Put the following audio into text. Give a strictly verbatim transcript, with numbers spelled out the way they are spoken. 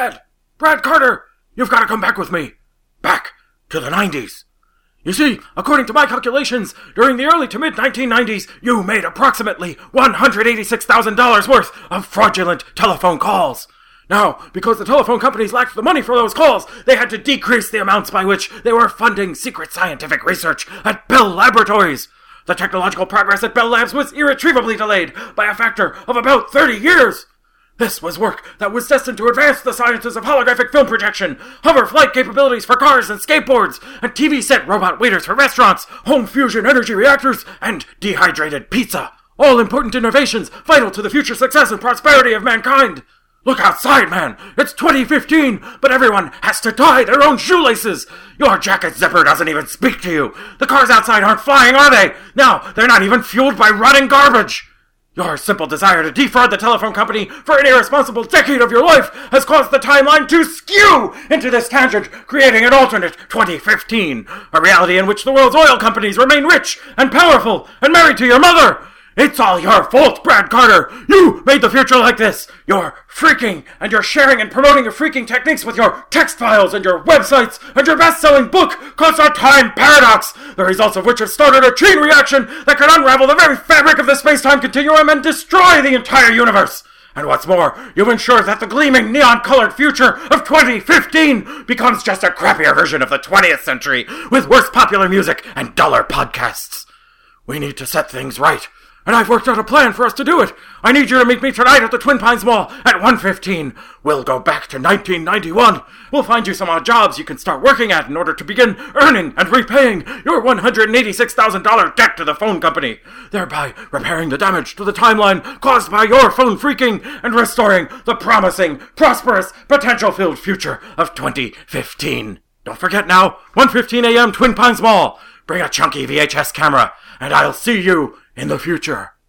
Brad! Brad Carter! You've got to come back with me. Back to the nineties. You see, according to my calculations, during the early to mid nineteen nineties, you made approximately one hundred eighty-six thousand dollars worth of fraudulent telephone calls. Now, because the telephone companies lacked the money for those calls, they had to decrease the amounts by which they were funding secret scientific research at Bell Laboratories. The technological progress at Bell Labs was irretrievably delayed by a factor of about thirty years. This was work that was destined to advance the sciences of holographic film projection, hover flight capabilities for cars and skateboards, and T V set robot waiters for restaurants, home fusion energy reactors, and dehydrated pizza. All important innovations vital to the future success and prosperity of mankind. Look outside, man! It's twenty fifteen, but everyone has to tie their own shoelaces! Your jacket zipper doesn't even speak to you! The cars outside aren't flying, are they? Now, they're not even fueled by rotting garbage! Your simple desire to defraud the telephone company for an irresponsible decade of your life has caused the timeline to skew into this tangent, creating an alternate twenty fifteen, a reality in which the world's oil companies remain rich and powerful and married to your mother! It's all your fault, Brad Carter! You made the future like this! You're freaking, and you're sharing and promoting your freaking techniques with your text files and your websites and your best-selling book called Our Time Paradox, the results of which have started a chain reaction that could unravel the very fabric of the space-time continuum and destroy the entire universe! And what's more, you've ensured that the gleaming neon-colored future of twenty fifteen becomes just a crappier version of the twentieth century with worse popular music and duller podcasts. We need to set things right. And I've worked out a plan for us to do it. I need you to meet me tonight at the Twin Pines Mall at one fifteen. We'll go back to nineteen ninety-one. We'll find you some odd jobs you can start working at in order to begin earning and repaying your one hundred eighty-six thousand dollars debt to the phone company, thereby repairing the damage to the timeline caused by your phone freaking and restoring the promising, prosperous, potential-filled future of twenty fifteen. Don't forget now, one fifteen a.m. Twin Pines Mall. Bring a chunky V H S camera, and I'll see you in the future.